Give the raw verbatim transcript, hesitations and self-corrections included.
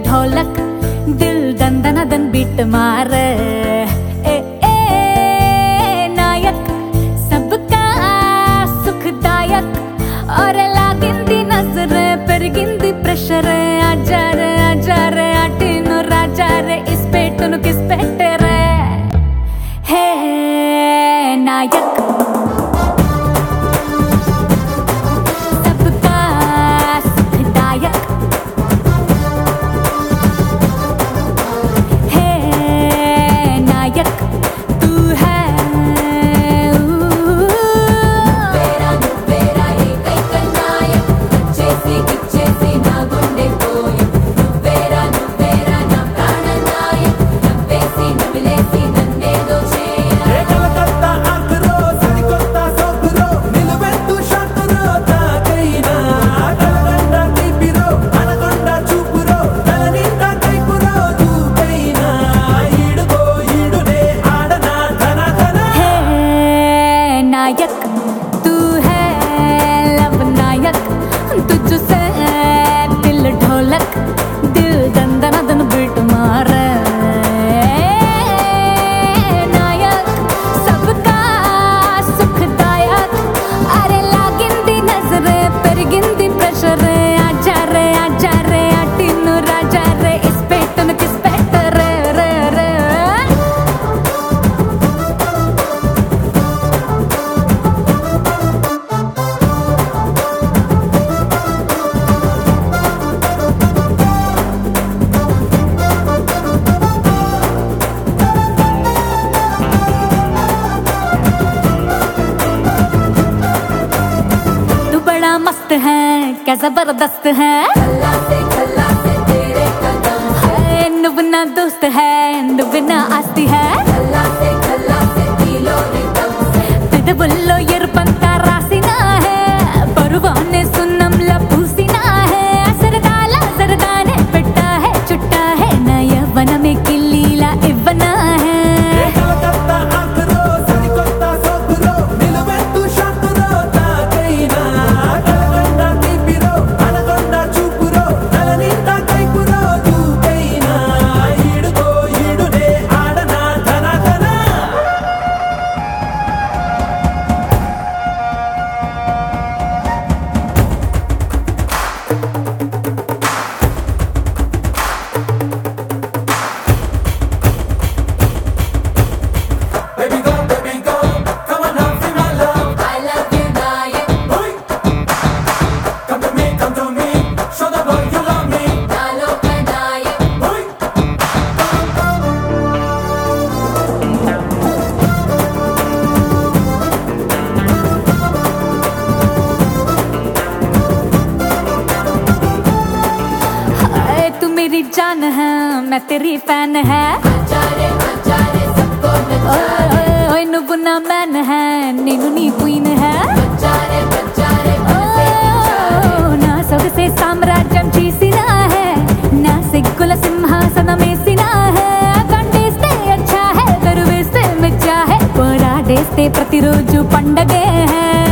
ढोलक दिल दंदन दन बीट मारे ए ए नायक सबका सुखदायक और लागिंदी नजर पेरिगिंदी प्रेशर आजा रे आजा रे आटिनो राजा रे इस पेटनु किस पेटे रे हे नायक तू है लव नायक तुझसे दिल ढोलक दिल दंदन दन बीट मारे नायक सबका सुखदायक अरे लागिंदी नजर पेरिगिंदी प्रेशर आजा रे आजा रे आटिनु राजा रे इस पेटन किस पेट रे रे रे मस्त है क्या जबरदस्त है खल्ला से खल्ला से तेरे कदम है नुबना दोस्त है नुबना आस्ती है खल्ला से खल्ला से दिलो रिदम से पिदबुल्लो यरपंता रासिना है परुवाने सुन्नम लपूसिना है सरदाला सरदाने पिट्टा है चुट्टा है नया वन में किल्लीला इवना है मेरी जान है मैं तेरी फैन है आचारे आचारे सबको नचारे ओए नुबुना मैन है नीनू नी क्वीन है आचारे आचारे ना सొగసే సామ్రాజ్యం చేసినా है ना సిగ్గుల సింహాసనమేసినా है కండిస్తే अच्छा है దరువేస్తే మెచ్చా है పోరాడేస్తే ప్రతిరోజు పండగే है